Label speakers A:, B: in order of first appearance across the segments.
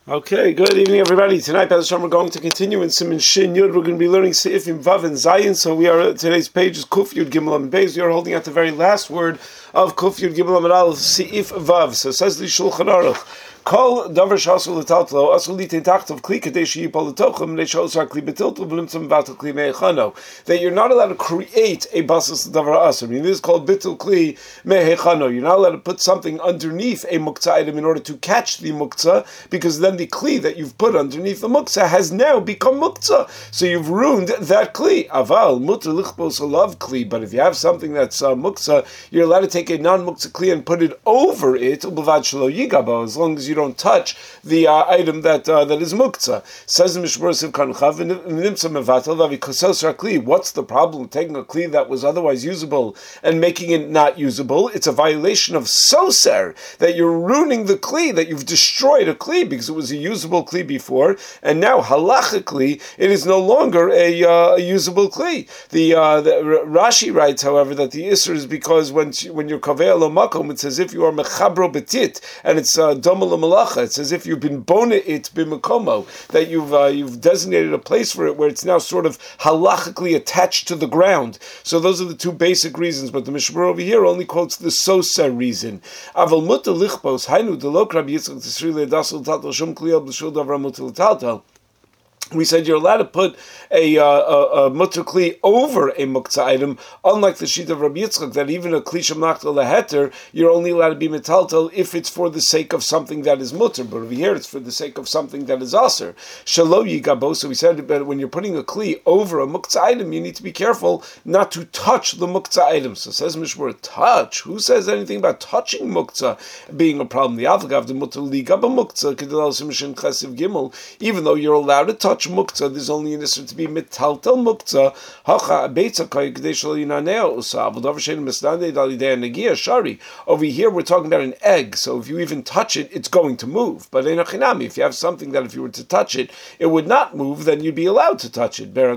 A: Okay, good evening, everybody. Tonight, B'ezras Hashem, we're going to continue in Siman Shin Yud. We're going to be learning Seifim Vav and Zayin. So today's page is Kuf Yud Gimel Amud Beis. We are holding at the very last word of Kuf Yud Gimel Amud Aleph, Seif Vav. So it says the Shulchan Aruch. Kol davar shasul letaltlo asul litin tachtov kli kadei sheyipol letochem leishosar kli betiltlo v'limtzum vatal kli mehechano. That you're not allowed to create a basis davar asur. I mean, this is called bitul kli mehechano. You're not allowed to put something underneath a muktzah item in order to catch the muktzah, because then the kli that you've put underneath the muktzah has now become muktzah. So you've ruined that kli. Aval mutar lichbos alav kli. But if you have something that's muktzah, you're allowed to take a non-muktzah kli and put it over it. Ubavad shelo yigabo, as long as you don't touch the item that is muktzah. Says the Mishmur Siv Kanchav, what's the problem with taking a kli that was otherwise usable and making it not usable? It's a violation of soser, that you're ruining the kli, that you've destroyed a kli because it was a usable kli before, and now halachically it is no longer a usable kli. The Rashi writes, however, that the isser is because when you're kaveh lo makom, it's as if you are mechabro betit, and it's doma malacha. It's as if you've been bona it bimakomo, that you've designated a place for it where it's now sort of halachically attached to the ground. So those are the two basic reasons. But the Mishmur over here only quotes the sosa reason. Aval mutta lichbos hainu delok Rabbi Yitzchak Tisri ledasul tatal shum kliyal b'shul davar mutal taltal. We said you're allowed to put a mutter kli over a muktzah item, unlike the sheet of Rabbi Yitzchak, that even a kli shemachta leheter, you're only allowed to be metaltal if it's for the sake of something that is mutter. But over here, it's for the sake of something that is aser. Shelo yigabo. So we said that when you're putting a kli over a muktzah item, you need to be careful not to touch the muktzah item. So says Mishmur, touch. Who says anything about touching muktzah being a problem? The avagav the mutter ligaba muktzah kedel simishin chesiv gimel. Even though you're allowed to touch muktzah, there's only an issue to be metaltel muktzah. Over here we're talking about an egg, so if you even touch it, it's going to move. But if you have something that if you were to touch it, it would not move, then you'd be allowed to touch it. Fine.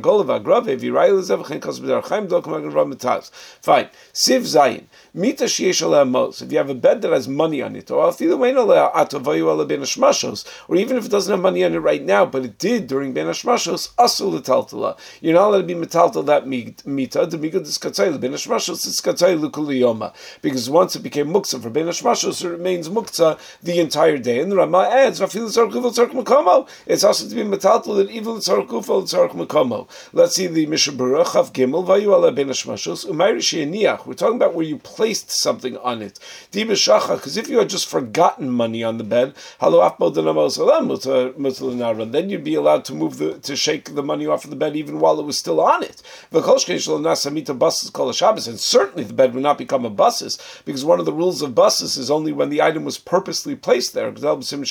A: Siv Zayin. If you have a bed that has money on it, or even if it doesn't have money on it right now, but it did during Ben Hashmashos, asul letaltala. You're not allowed to be metaltal that mita. The miga diskatzayla Ben Hashmashos diskatzayla kuliyoma, because once it became muktzah for Ben Hashmashos, it remains muktzah the entire day. And the Rama adds, "Rafil tzarich tzarich makomo." It's also to be metaltal that even tzarich tzarich makomo. Let's see the Mishnah Berurah Chav Gimel vayu ala Ben Hashmashos umayri sheiniach. We're talking about where you placed something on it. Di b'shacha, because if you had just forgotten money on the bed, halo afbo denamos alam mutal, then you'd be allowed to move to shake the money off of the bed even while it was still on it. And certainly the bed would not become a basis, because one of the rules of basis is only when the item was purposely placed there. And we said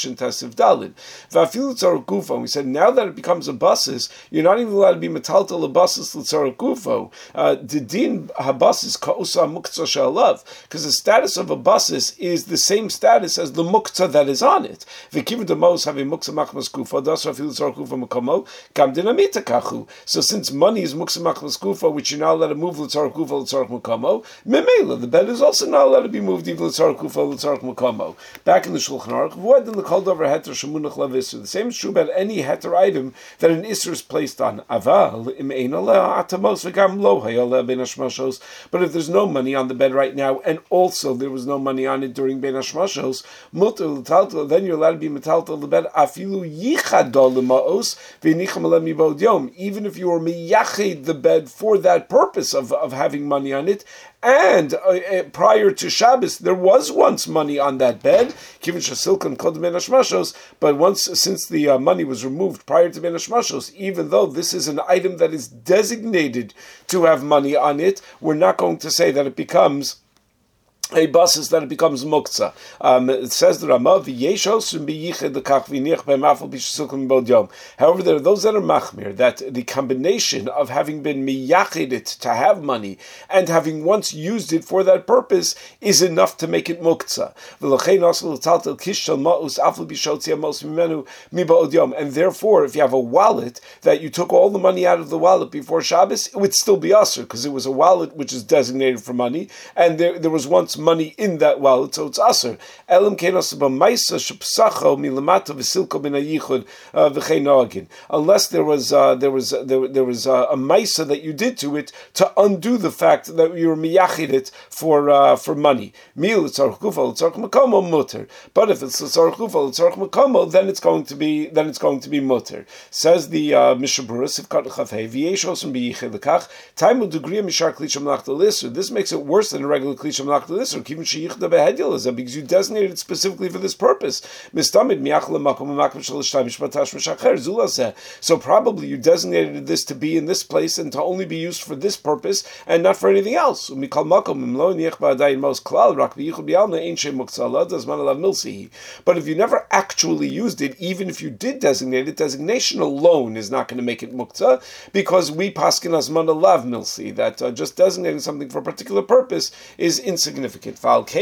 A: now that it becomes a basis, you're not even allowed to be metaltal a basis l'tzarek gufo. The din habasis ka'usa muktzah shalav, because the status of a basis is the same status as the muktzah that is on it. So since money is muktzah machmas kufa, which you're not allowed to move l'tzarek kufa l'tzarek makamo, memela, the bed is also not allowed to be moved even l'tzarek kufa l'tzarek makamo. Back in the Shulchan Aruch, what did the kol davar heter shemunach lavisur? The same is true about any heter item that an isser is placed on. Aval im ein aleh atamos v'gam lo hayaleh ben hashmashos. But if there's no money on the bed right now, and also there was no money on it during ben hashmashos, muter l'taltal, then you're allowed to be metaltal the bed afilu yichadol l'maos v'nicham aleh mibod yom. Even if you were miyached the bed for that purpose of having money on it, and prior to Shabbos there was once money on that bed, but since the money was removed prior to Ben Hashmashos, even though this is an item that is designated to have money on it, we're not going to say that it becomes a basis, that it becomes muktzah. It says the Rama, however, there are those that are machmir, that the combination of having been miyachid to have money and having once used it for that purpose is enough to make it muktzah. And therefore, if you have a wallet that you took all the money out of the wallet before Shabbos, it would still be usher, because it was a wallet which is designated for money, and there was once money in that wallet, so it's aser. Elam kenos b'maisa shepsacho milamata v'silko min hayichud v'chei noagin. Unless there was a maisa that you did to it to undo the fact that you were miyachid it for money. Mil l'tzarich gufa l'tzarich makomo mutter. But if it's l'tzarich gufa l'tzarich makomo, then it's going to be mutter. Says the Mishabura Sivkat Chavei v'yeshos and b'yichid l'kach taimu degree mishar klisha malach l'isur. This makes it worse than a regular klisha malach l'isur. Kivin sheyichda behedil is because you designated it specifically for this purpose. Mistamid miyach l'makom l'makom shalishtai mishpatash mishacher zulazeh. So probably you designated this to be in this place and to only be used for this purpose and not for anything else. But if you never actually used it, even if you did designate it, designation alone is not going to make it muktzah, because we paskin azman alav milsi, that just designating something for a particular purpose is insignificant.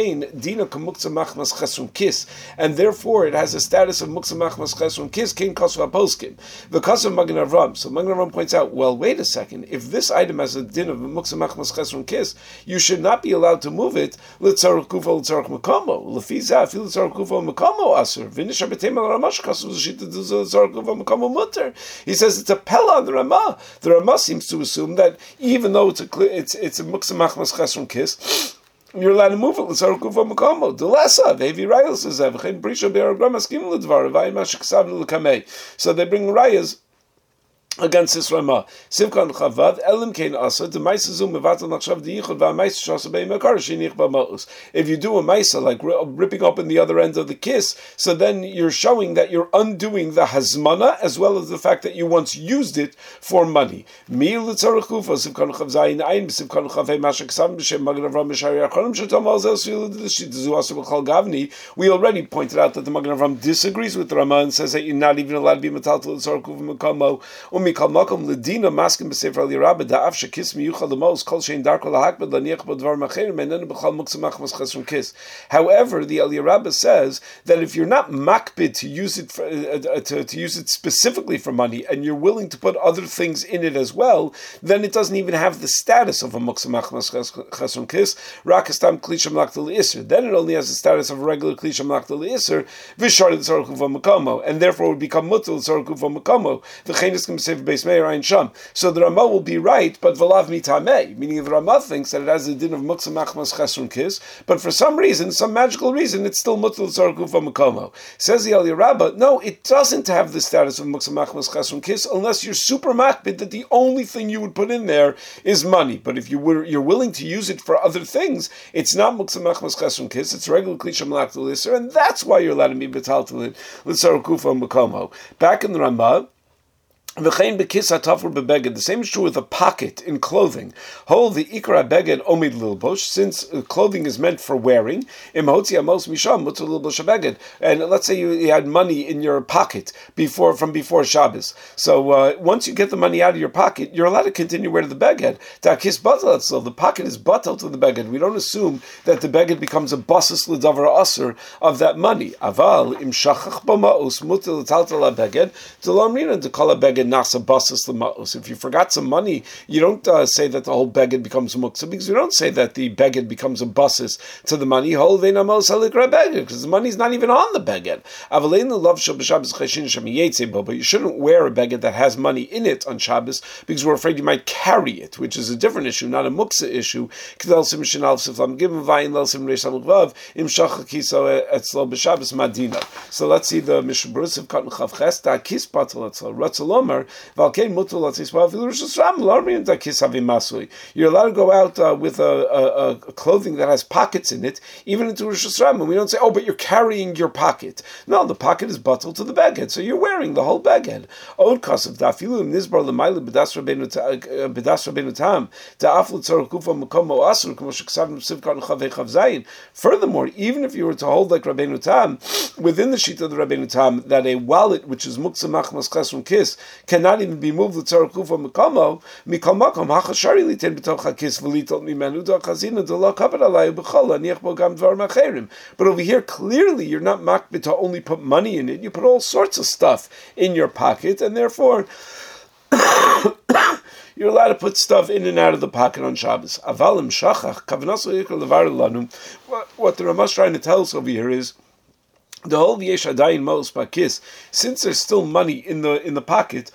A: And therefore it has a status of muktzah machmas chesron kis, kin kosva poskim. The Kasav Magen Avram. So Magen Avram points out, well, wait a second. If this item has a din of muktzah machmas chesron kis, you should not be allowed to move it l'tzarich kufa l'tzarich makomo. L'fiza afil l'tzarich kufa makomo asur. V'nishar b'teim al Ramash kasav l'shita l'tzarich kufa makomo mutter. He says it's a pella on the Ramah. The Ramah seems to assume that even though it's a muktzah machmas chesron kis, you're allowed to move it. L'tzarich kufa makomo. The lessa v'evi rayos says v'chein brisha be'aragram askim l'dvar v'ayim ha'sheksav l'kamei. So they bring rayas against this Ramah. Sivkan Chavad Elim Kain Asa the Maisazum Mevatel Nachshav the Yichud VaMaisa Shasa Beimekar Shinich Bamaus. If you do a Maisa like ripping open the other end of the kiss, so then you're showing that you're undoing the Hazmana as well as the fact that you once used it for money. Mi L'Tzarich Kufa Sivkan Chav Zayin Ein Sivkan Chavei Mashak Sam B'Shem Magen Avram Mishari Acharim Shetam Alzel Svilu D'Zu Asa B'Chal Gavni. We already pointed out that the Magen Avram disagrees with the Ramah and says that you're not even allowed to be Metal to L'Tzarich Kufa Mekamo. Mikal makom ledina maskim b'sefer al Yerabah da'af shekis miyuchad l'mos kol shein darko lahakbed laniach b'dvar macherim enenu b'chal muktzah machmas chesron kis. However, the Al Yerabah says that if you're not makbid to use it for, to use it specifically for money, and you're willing to put other things in it as well, then it doesn't even have the status of a muktzah machmas chesron kis. Rakastam klisha malachta l'isr. Then it only has the status of a regular klisha malachta l'isr v'shar l'tzarich kufa makomo, and therefore it would become mutter l'tzarich kufa makomo. The chenis can say base meir ein sham. So the Ramah will be right, but v'lav mitamei, meaning the Ramah thinks that it has the din of muktzah machmas chesron kis, but for some reason, some magical reason, it's still mutter l'tzarich kufa makomo. Says the Al Yerabah, no, it doesn't have the status of muktzah machmas chesron kis unless you're super makbid that the only thing you would put in there is money. But if you're willing to use it for other things, it's not muktzah machmas chesron kis, it's regular klisha malach l'isr, and that's why you're allowed to be betal to it l'tzarich kufa makomo. Back in the Ramah, the same is true with a pocket in clothing. Hold the ikra beged omid lilbosh, since clothing is meant for wearing. And let's say you had money in your pocket from before Shabbos. So once you get the money out of your pocket, you're allowed to continue wearing the beged. So the pocket is batal to the beged. We don't assume that the beged becomes a basis l'davar aser of that money. Aval im shachach b'ma'us mutal taltal beged t'lamrina dekala beged. If you forgot some money, you don't say that the whole beged becomes muktzah, because you don't say that the beged becomes a basis to the money, because the money is not even on the beged. But you shouldn't wear a beged that has money in it on Shabbos, because we're afraid you might carry it, which is a different issue, not a muktzah issue. So let's see the Mishabura of Katan Chavches, Da Kis Batal Ratzalom. You're allowed to go out with a clothing that has pockets in it, even into Rosh Hashanah. And we don't say, oh, but you're carrying your pocket. No, the pocket is bottled to the beged, so you're wearing the whole beged. Furthermore, even if you were to hold like Rabbeinu Tam, within the sheet of the Rabbeinu Tam, that a wallet which is muktzah machmas chesron kis cannot even be moved l'tzarich kufa makamo, mikal makom hachashari liten b'toch hakis v'litot mimenu da'chazina d'lo kaper alay b'chol aniach bo gam dvar macherim. But over here, clearly, you're not makbid to only put money in it. You put all sorts of stuff in your pocket, and therefore you're allowed to put stuff in and out of the pocket on Shabbos. Avalim shachach kavnaso yikra levar lanu. What the Rama's trying to tell us over here is the whole yesh adayin mos bakis. Since there's still money in the pocket.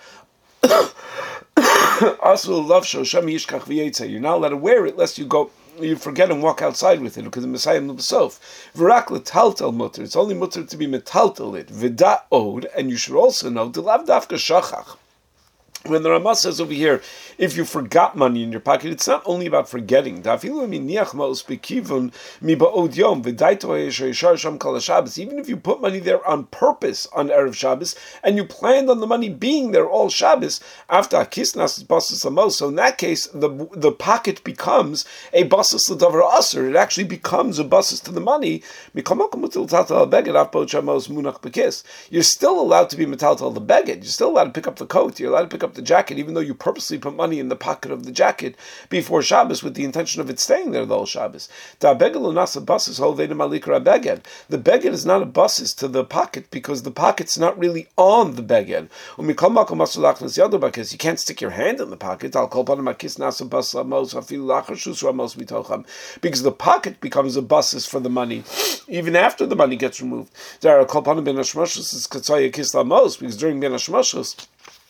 A: Also, love shosham yishkach v'yetze. You're not allowed to wear it lest you forget and walk outside with it because the Messiah l'bsof. V'rak l'taltal mutter. It's only mutter to be metaltal it. V'da od, and you should also know the lav dafka shachach. When the Ramah says over here, if you forgot money in your pocket, it's not only about forgetting. Even if you put money there on purpose on Erev Shabbos, and you planned on the money being there all Shabbos, after Akisnas basis lamos, so in that case, the pocket becomes a basis l'davar aser. It actually becomes a basis to the money. You're still allowed to be metaltal the beged. You're still allowed to pick up the coat. You're allowed to pick up the jacket, even though you purposely put money in the pocket of the jacket before Shabbos with the intention of it staying there the whole Shabbos. The beged is not a basis to the pocket because the pocket's not really on the beged. You can't stick your hand in the pocket because the pocket becomes a basis for the money even after the money gets removed. Because during Ben Hashmashos,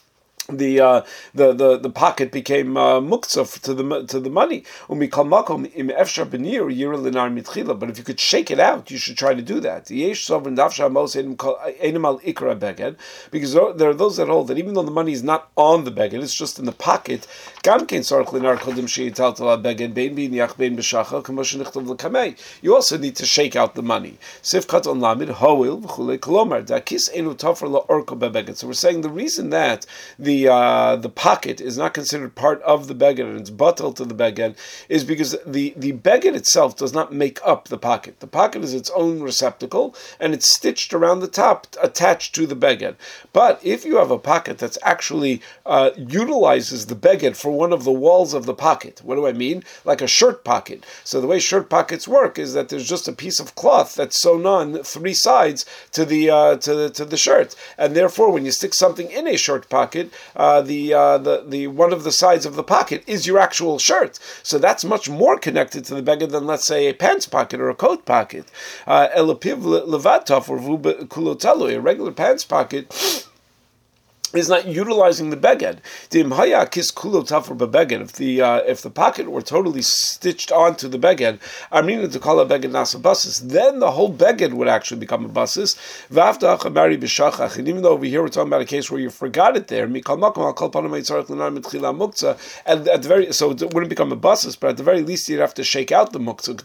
A: the pocket became muktzah to the money. But if you could shake it out, you should try to do that. Because there are those that hold that even though the money is not on the beged, it's just in the pocket. You also need to shake out the money. So we're saying the reason that the pocket is not considered part of the beged and it's batal to the beged is because the beged itself does not make up the pocket. The pocket is its own receptacle and it's stitched around the top attached to the beged. But if you have a pocket that's actually utilizes the beged for one of the walls of the pocket, what do I mean? Like a shirt pocket. So the way shirt pockets work is that there's just a piece of cloth that's sewn on three sides to the shirt, and therefore when you stick something in a shirt pocket, the one of the sides of the pocket is your actual shirt. So that's much more connected to the beged than, let's say, a pants pocket or a coat pocket. A regular pants pocket is not utilizing the beged. If the pocket were totally stitched onto the beged, then the whole beged would actually become a basis. And even though over here we're talking about a case where you forgot it there, and at the very, so it wouldn't become a basis, but at the very least you'd have to shake out the muktzah,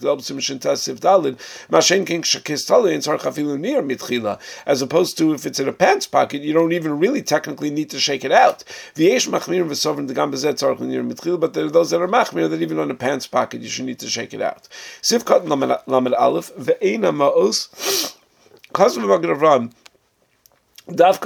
A: as opposed to if it's in a pants pocket, you don't even really technically need to shake it out. But there are those that are machmir that even on a pants pocket you should need to shake it out. Sivkat lamed aleph ve'ena ma'os chazv v'magravram. That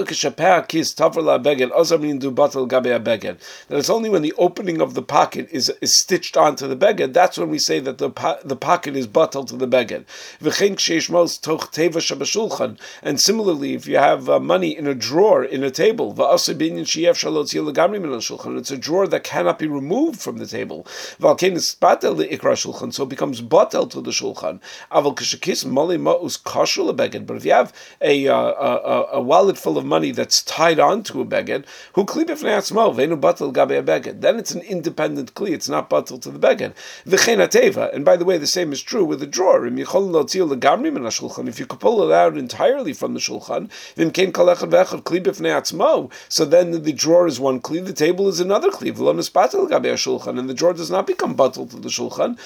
A: it's only when the opening of the pocket is stitched onto the beged, that's when we say that the pocket is batal to the beged. And similarly, if you have money in a drawer in a table, it's a drawer that cannot be removed from the table, so it becomes batal to the shulchan. But if you have a wallet full of money that's tied onto a beged, then it's an independent kli. It's not batal to the beged. And by the way, the same is true with the drawer. If you could pull it out entirely from the shulchan, so then the drawer is one kli, the table is another kli, and the drawer does not become batal to the shulchan.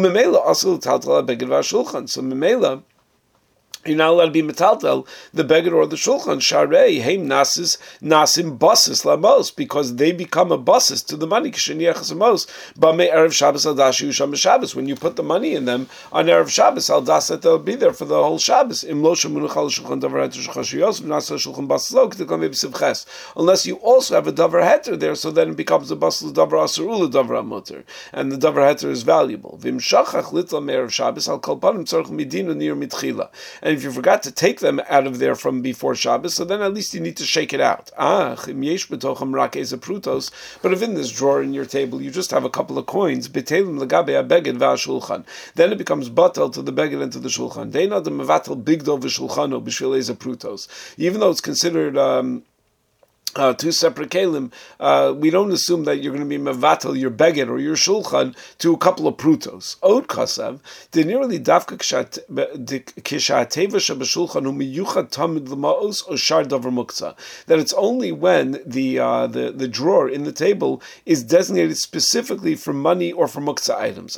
A: So memela, you're not allowed to be metaltel the beged or the shulchan. Sharei heim nasim basis lamos, because they become a basis to the money. K'sheniachas amos b'mei erev Shabbos al das yusham Shabbos. When you put the money in them on erev Shabbos, al das that they'll be there for the whole Shabbos. Im lo shemunuch al shulchan davar heter shchashiyos v'nasa shulchan basis lo k'tikon v'b'sivches. Unless you also have a davar heter there, so then it becomes a basis davar asur ula davar amuter, and the davar heter is valuable. V'im shachach litla me'erev Shabbos al kol panim tzarich midina near mitchila. And if you forgot to take them out of there from before Shabbos, so then at least you need to shake it out. But if in this drawer in your table you just have a couple of coins, then it becomes batal to the beged and to the shulchan. Even though it's considered two separate kelim, we don't assume that you're going to be mevatel your beged or your shulchan to a couple of prutos. Od kasav denirli davka kishateva shabashulchan umiyuchad tamid lemaos or shar davar muktzah. That it's only when the drawer in the table is designated specifically for money or for muktzah items.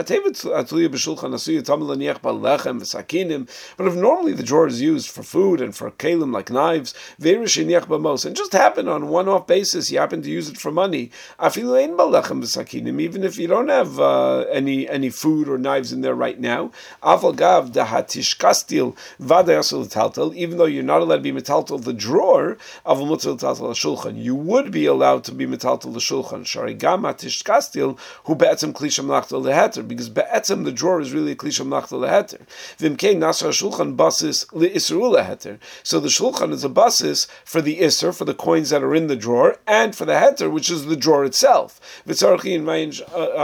A: But if normally the drawer is used for food and for kelim like knives, and just happen on one-off basis, you happen to use it for money. Even if you don't have any food or knives in there right now, even though you're not allowed to be metaltal the drawer, you would be allowed to be metaltal the shulchan. Because the drawer is really a klisha mlachta leheter. So the shulchan is a basis for the iser, for the coins that are in the drawer, and for the heter, which is the drawer itself. Okay, so we learned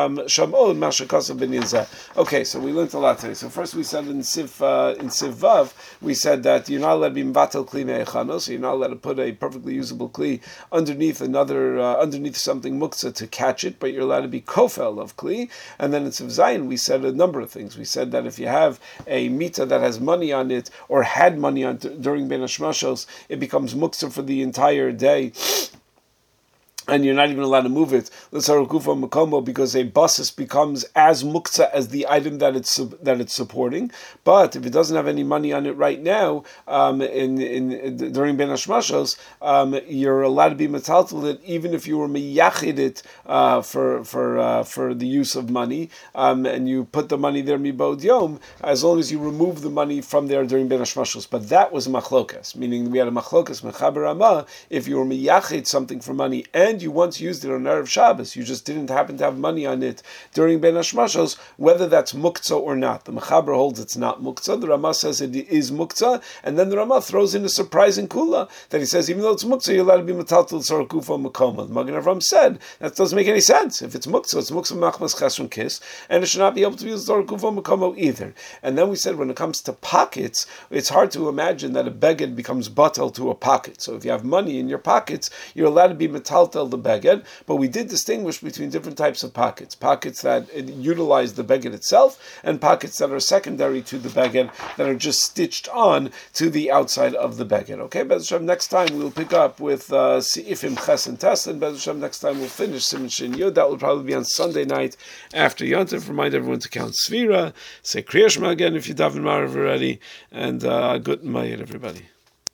A: a lot today. So first we said in Siv Vav, we said that you're not allowed to be mvatel kli me'echano, so you're not allowed to put a perfectly usable kli underneath something muktzah to catch it, but you're allowed to be kofel of kli. And then in Siv Zayin we said a number of things. We said that if you have a mita that has money on it, or had money on it during Ben Hashmashos, it becomes muktzah for the entire day, and you're not even allowed to move it, because a basis becomes as muktzah as the item that it's supporting. But if it doesn't have any money on it right now, during Ben Hashmashos, you're allowed to be metaltal it, even if you were miyachid it for the use of money, and you put the money there mibod yom, as long as you remove the money from there during Ben Hashmashos. But that was a machlokas, meaning we had a machlokas mechaber Ramah. If you were miyachid something for money and you once used it on Erev Shabbos, you just didn't happen to have money on it during Ben Hashmashos, whether that's muktzah or not. The Mechaber holds it's not muktzah, the Ramah says it is muktzah, and then the Ramah throws in a surprising kula, that he says even though it's muktzah, you're allowed to be metaltal tzor kufa makoma. The Magen Avram said, that doesn't make any sense. If it's muktzah machmas chesron kiss, and it should not be able to be tzor kufa makoma either. And then we said when it comes to pockets, it's hard to imagine that a beged becomes batal to a pocket. So if you have money in your pockets, you're allowed to be metaltal the beged, but we did distinguish between different types of pockets that utilize the beged itself, and pockets that are secondary to the beged, that are just stitched on to the outside of the beged. Okay, Bez Hashem, next time we'll pick up with Seifim Ches and Tes, and Bez Hashem, next time we'll finish Siman Shin Yud. That will probably be on Sunday night after Yontif. Remind everyone to count Svira, say Kriya Shema again if you daven Marav already, and good night, everybody.